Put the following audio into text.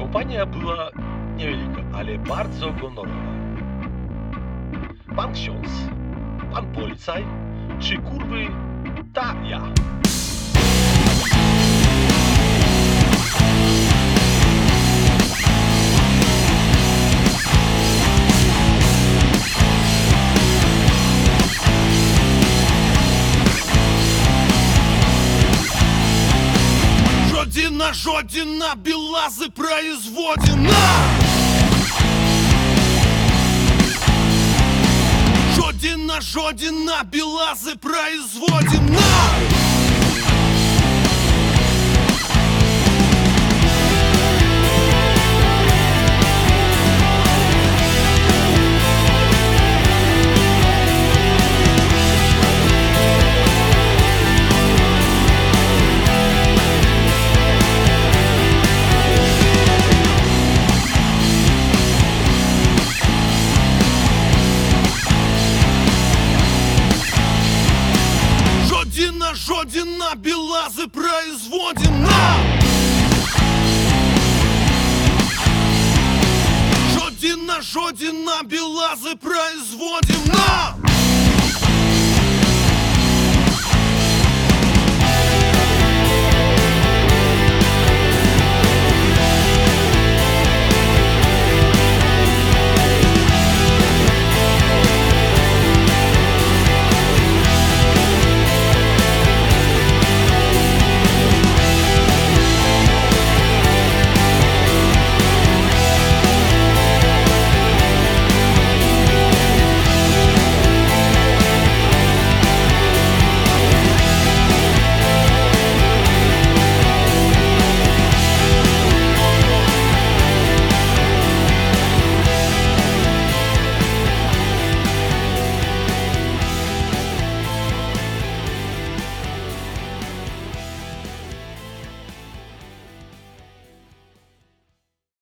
Компанія була невелика, але bardzo honorowa. Pan ksiądz, pan policaj, czy kurwy ta ja? Жодина, белазы производина. Жодина, белазы производина. Жодина, белазы производина. Жодина, белазы производина.